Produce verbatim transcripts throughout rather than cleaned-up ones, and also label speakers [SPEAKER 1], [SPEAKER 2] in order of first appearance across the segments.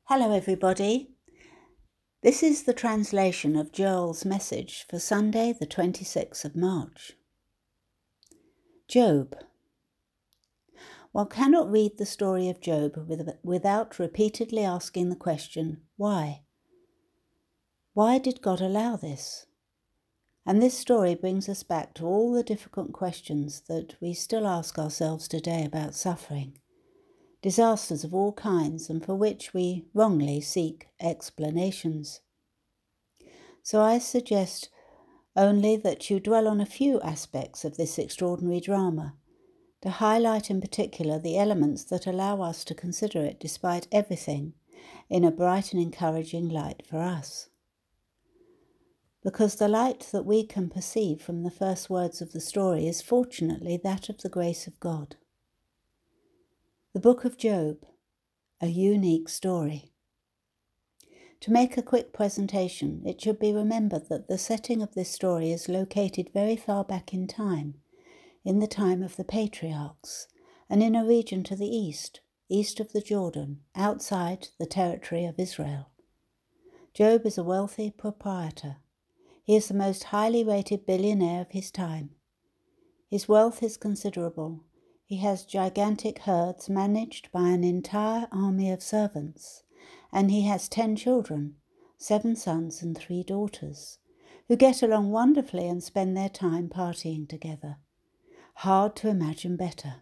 [SPEAKER 1] Hello everybody. This is the translation of Joel's message for Sunday the twenty-sixth of March. Job. One cannot read the story of Job with, without repeatedly asking the question, why? Why did God allow this? And this story brings us back to all the difficult questions that we still ask ourselves today about suffering. Disasters of all kinds and for which we wrongly seek explanations. So I suggest only that you dwell on a few aspects of this extraordinary drama, to highlight in particular the elements that allow us to consider it, despite everything, in a bright and encouraging light for us. Because the light that we can perceive from the first words of the story is fortunately that of the grace of God. The Book of Job, a unique story. To make a quick presentation, it should be remembered that the setting of this story is located very far back in time, in the time of the patriarchs, and in a region to the east, east of the Jordan, outside the territory of Israel. Job is a wealthy proprietor. He is the most highly rated billionaire of his time. His wealth is considerable. He has gigantic herds managed by an entire army of servants, and he has ten children, seven sons and three daughters, who get along wonderfully and spend their time partying together. Hard to imagine better.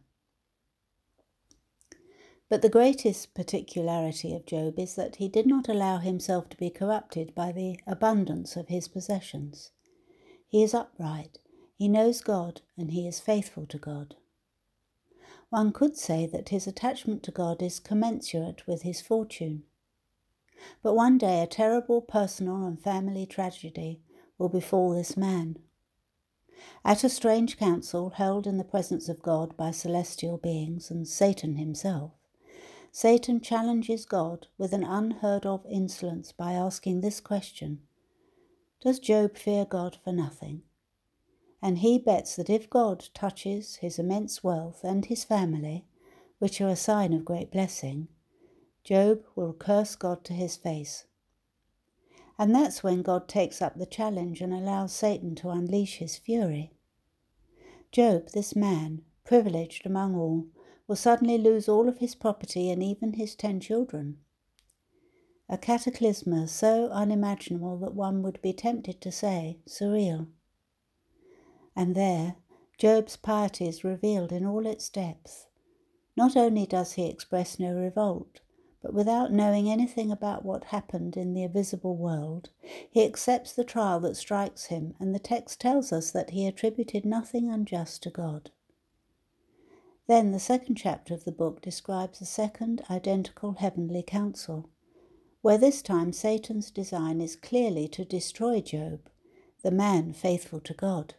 [SPEAKER 1] But the greatest particularity of Job is that he did not allow himself to be corrupted by the abundance of his possessions. He is upright, he knows God, and he is faithful to God. One could say that his attachment to God is commensurate with his fortune. But one day a terrible personal and family tragedy will befall this man. At a strange council held in the presence of God by celestial beings and Satan himself, Satan challenges God with an unheard-of insolence by asking this question: does Job fear God for nothing? And he bets that if God touches his immense wealth and his family, which are a sign of great blessing, Job will curse God to his face. And that's when God takes up the challenge and allows Satan to unleash his fury. Job, this man, privileged among all, will suddenly lose all of his property and even his ten children. A cataclysm so unimaginable that one would be tempted to say surreal. And there, Job's piety is revealed in all its depth. Not only does he express no revolt, but without knowing anything about what happened in the invisible world, he accepts the trial that strikes him, and the text tells us that he attributed nothing unjust to God. Then the second chapter of the book describes a second identical heavenly council, where this time Satan's design is clearly to destroy Job, the man faithful to God.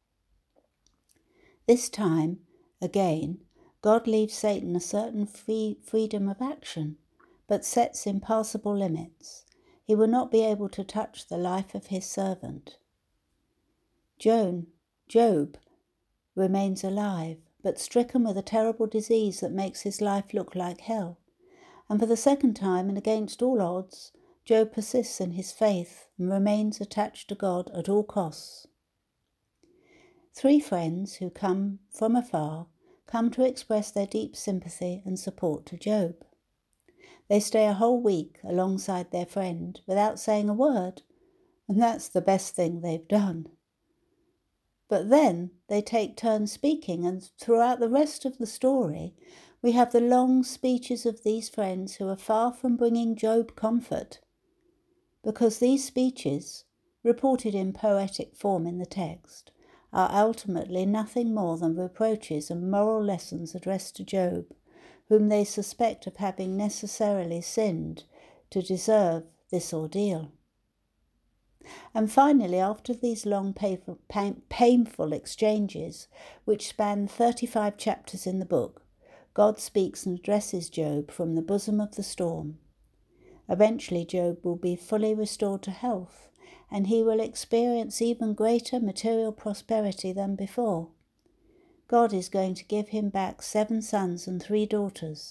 [SPEAKER 1] This time, again, God leaves Satan a certain free freedom of action, but sets impassable limits. He will not be able to touch the life of his servant. Joan, Job remains alive, but stricken with a terrible disease that makes his life look like hell. And for the second time, and against all odds, Job persists in his faith and remains attached to God at all costs. Three friends who come from afar come to express their deep sympathy and support to Job. They stay a whole week alongside their friend without saying a word, and that's the best thing they've done. But then they take turns speaking, and throughout the rest of the story, we have the long speeches of these friends who are far from bringing Job comfort, because these speeches, reported in poetic form in the text, are ultimately nothing more than reproaches and moral lessons addressed to Job, whom they suspect of having necessarily sinned to deserve this ordeal. And finally, after these long painful, painful exchanges, which span thirty-five chapters in the book, God speaks and addresses Job from the bosom of the storm. Eventually, Job will be fully restored to health, and he will experience even greater material prosperity than before. God is going to give him back seven sons and three daughters,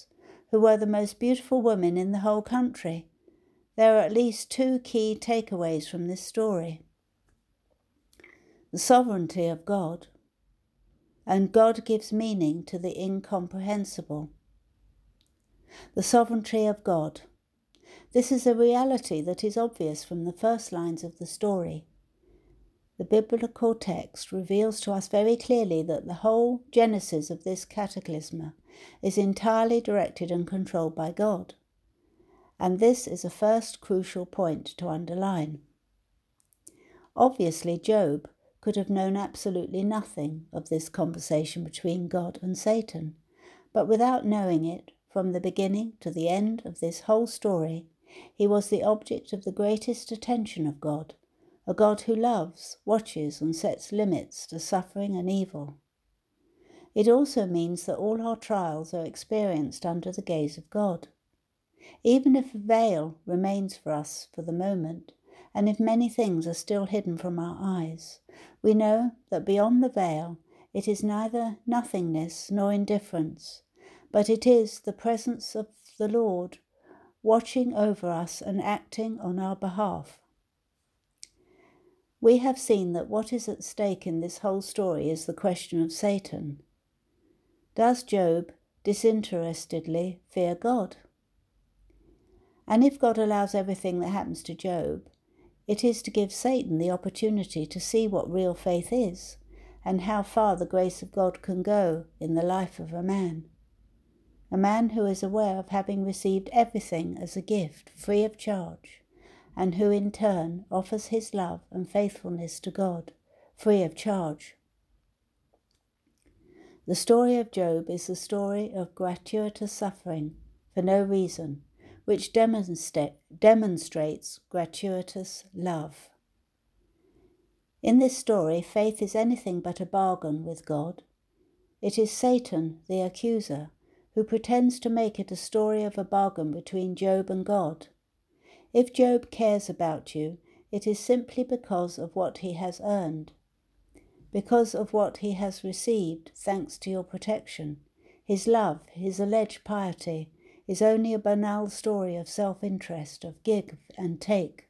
[SPEAKER 1] who were the most beautiful women in the whole country. There are at least two key takeaways from this story. The sovereignty of God, and God gives meaning to the incomprehensible. The sovereignty of God. This is a reality that is obvious from the first lines of the story. The biblical text reveals to us very clearly that the whole genesis of this cataclysm is entirely directed and controlled by God. And this is a first crucial point to underline. Obviously, Job could have known absolutely nothing of this conversation between God and Satan, but without knowing it, from the beginning to the end of this whole story, he was the object of the greatest attention of God, a God who loves, watches, and sets limits to suffering and evil. It also means that all our trials are experienced under the gaze of God. Even if a veil remains for us for the moment, and if many things are still hidden from our eyes, we know that beyond the veil it is neither nothingness nor indifference, but it is the presence of the Lord watching over us and acting on our behalf. We have seen that what is at stake in this whole story is the question of Satan. Does Job disinterestedly fear God? And if God allows everything that happens to Job, it is to give Satan the opportunity to see what real faith is and how far the grace of God can go in the life of a man. A man who is aware of having received everything as a gift, free of charge, and who in turn offers his love and faithfulness to God, free of charge. The story of Job is the story of gratuitous suffering for no reason, which demonstra- demonstrates gratuitous love. In this story, faith is anything but a bargain with God. It is Satan, the accuser, who pretends to make it a story of a bargain between Job and God. If Job cares about you, it is simply because of what he has earned, because of what he has received thanks to your protection. His love, his alleged piety, is only a banal story of self-interest, of give and take.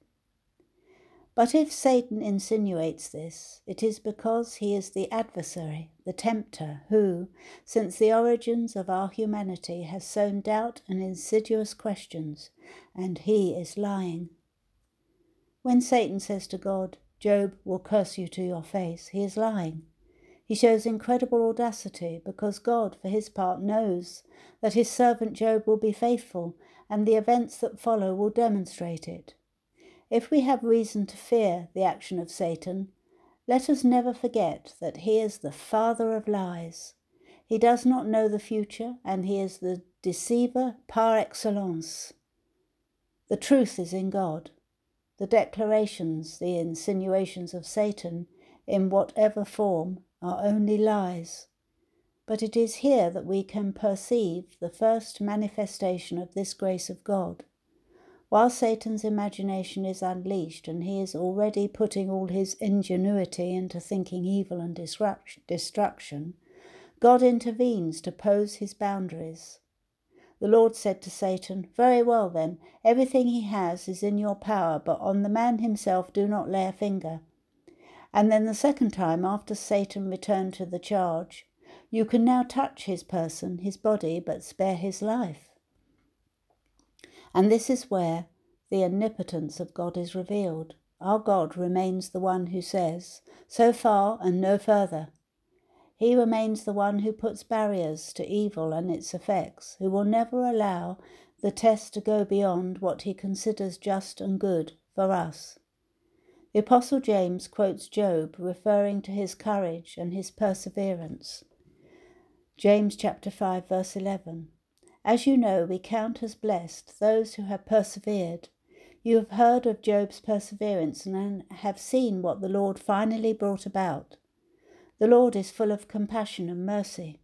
[SPEAKER 1] But if Satan insinuates this, it is because he is the adversary, the tempter, who, since the origins of our humanity, has sown doubt and insidious questions, and he is lying. When Satan says to God, "Job will curse you to your face," he is lying. He shows incredible audacity because God, for his part, knows that his servant Job will be faithful, and the events that follow will demonstrate it. If we have reason to fear the action of Satan, let us never forget that he is the father of lies. He does not know the future, and he is the deceiver par excellence. The truth is in God. The declarations, the insinuations of Satan, in whatever form, are only lies. But it is here that we can perceive the first manifestation of this grace of God. While Satan's imagination is unleashed and he is already putting all his ingenuity into thinking evil and destruction, God intervenes to pose his boundaries. The Lord said to Satan, "Very well then, everything he has is in your power, but on the man himself do not lay a finger." And then the second time, after Satan returned to the charge, "You can now touch his person, his body, but spare his life." And this is where the omnipotence of God is revealed. Our God remains the one who says, "So far and no further." He remains the one who puts barriers to evil and its effects, who will never allow the test to go beyond what he considers just and good for us. The Apostle James quotes Job, referring to his courage and his perseverance. James chapter five, verse eleven. "As you know, we count as blessed those who have persevered. You have heard of Job's perseverance and have seen what the Lord finally brought about. The Lord is full of compassion and mercy."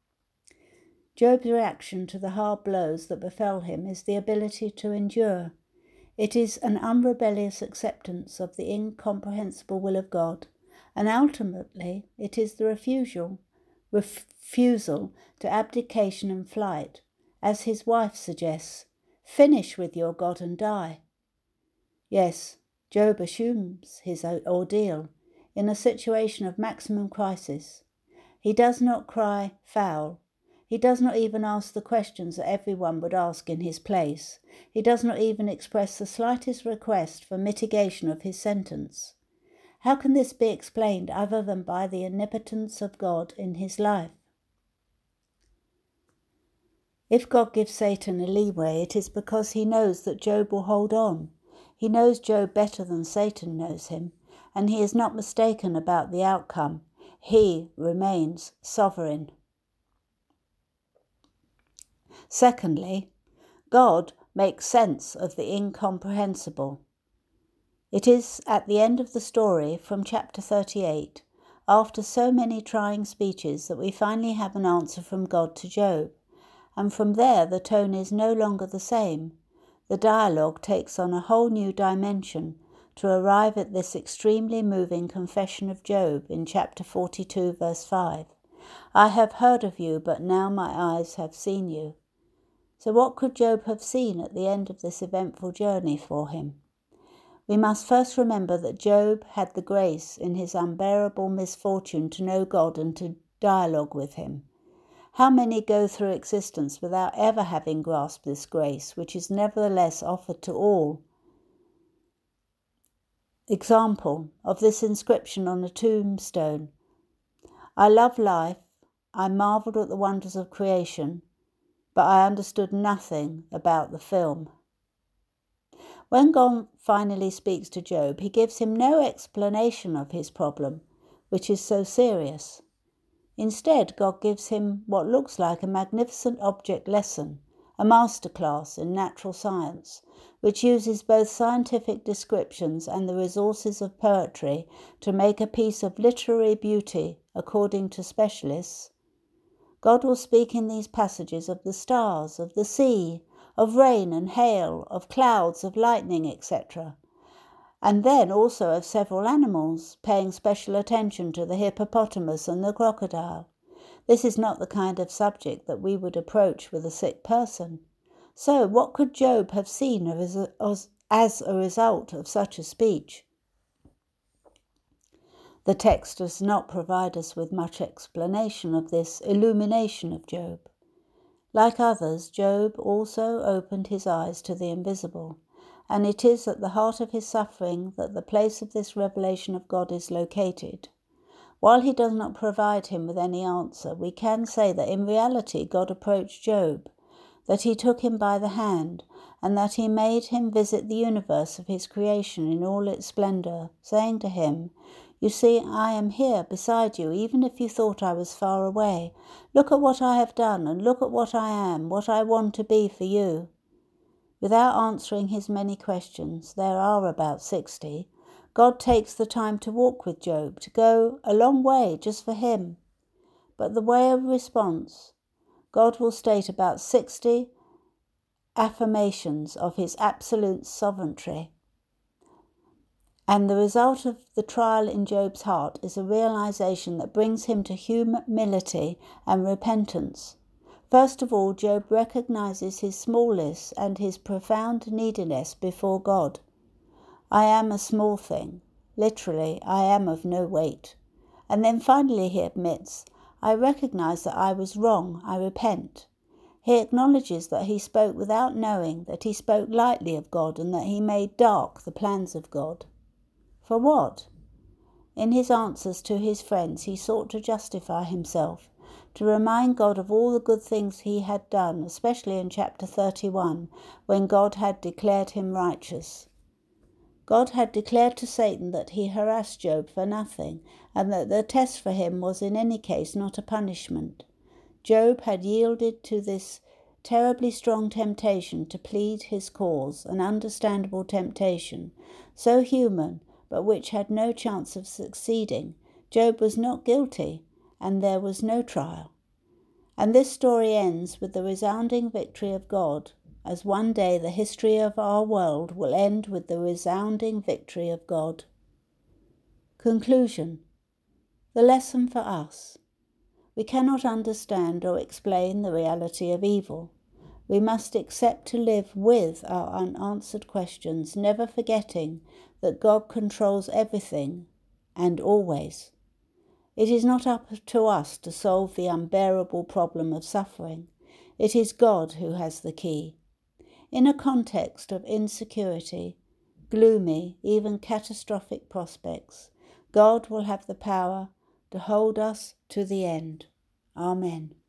[SPEAKER 1] Job's reaction to the hard blows that befell him is the ability to endure. It is an unrebellious acceptance of the incomprehensible will of God, and ultimately it is the refusal, refusal to abdication and flight, as his wife suggests, finish with your God and die. Yes, Job assumes his ordeal in a situation of maximum crisis. He does not cry foul. He does not even ask the questions that everyone would ask in his place. He does not even express the slightest request for mitigation of his sentence. How can this be explained other than by the omnipotence of God in his life? If God gives Satan a leeway, it is because he knows that Job will hold on. He knows Job better than Satan knows him, and he is not mistaken about the outcome. He remains sovereign. Secondly, God makes sense of the incomprehensible. It is at the end of the story from chapter thirty-eight, after so many trying speeches, that we finally have an answer from God to Job. And from there the tone is no longer the same. The dialogue takes on a whole new dimension to arrive at this extremely moving confession of Job in chapter forty-two, verse five. I have heard of you, but now my eyes have seen you. So what could Job have seen at the end of this eventful journey for him? We must first remember that Job had the grace in his unbearable misfortune to know God and to dialogue with him. How many go through existence without ever having grasped this grace, which is nevertheless offered to all? Example of this inscription on a tombstone: I love life, I marvelled at the wonders of creation, but I understood nothing about the film. When God finally speaks to Job, he gives him no explanation of his problem, which is so serious. Instead, God gives him what looks like a magnificent object lesson, a masterclass in natural science, which uses both scientific descriptions and the resources of poetry to make a piece of literary beauty, according to specialists. God will speak in these passages of the stars, of the sea, of rain and hail, of clouds, of lightning, et cetera, and then also of several animals, paying special attention to the hippopotamus and the crocodile. This is not the kind of subject that we would approach with a sick person. So what could Job have seen as a, as a result of such a speech? The text does not provide us with much explanation of this illumination of Job. Like others, Job also opened his eyes to the invisible, and it is at the heart of his suffering that the place of this revelation of God is located. While he does not provide him with any answer, we can say that in reality God approached Job, that he took him by the hand, and that he made him visit the universe of his creation in all its splendour, saying to him, You see, I am here beside you, even if you thought I was far away. Look at what I have done, and look at what I am, what I want to be for you. Without answering his many questions, there are about sixty, God takes the time to walk with Job, to go a long way just for him. But the way of response, God will state about sixty affirmations of his absolute sovereignty. And the result of the trial in Job's heart is a realization that brings him to humility and repentance. First of all, Job recognizes his smallness and his profound neediness before God. I am a small thing. Literally, I am of no weight. And then finally he admits, I recognize that I was wrong. I repent. He acknowledges that he spoke without knowing, that he spoke lightly of God, and that he made dark the plans of God. For what? In his answers to his friends, he sought to justify himself, to remind God of all the good things he had done, especially in chapter thirty-one, when God had declared him righteous. God had declared to Satan that he harassed Job for nothing, and that the test for him was in any case not a punishment. Job had yielded to this terribly strong temptation to plead his cause, an understandable temptation, so human, but which had no chance of succeeding. Job was not guilty, and there was no trial. And this story ends with the resounding victory of God, as one day the history of our world will end with the resounding victory of God. Conclusion. The lesson for us. We cannot understand or explain the reality of evil, We must accept to live with our unanswered questions, never forgetting that God controls everything and always. It is not up to us to solve the unbearable problem of suffering. It is God who has the key. In a context of insecurity, gloomy, even catastrophic prospects, God will have the power to hold us to the end. Amen.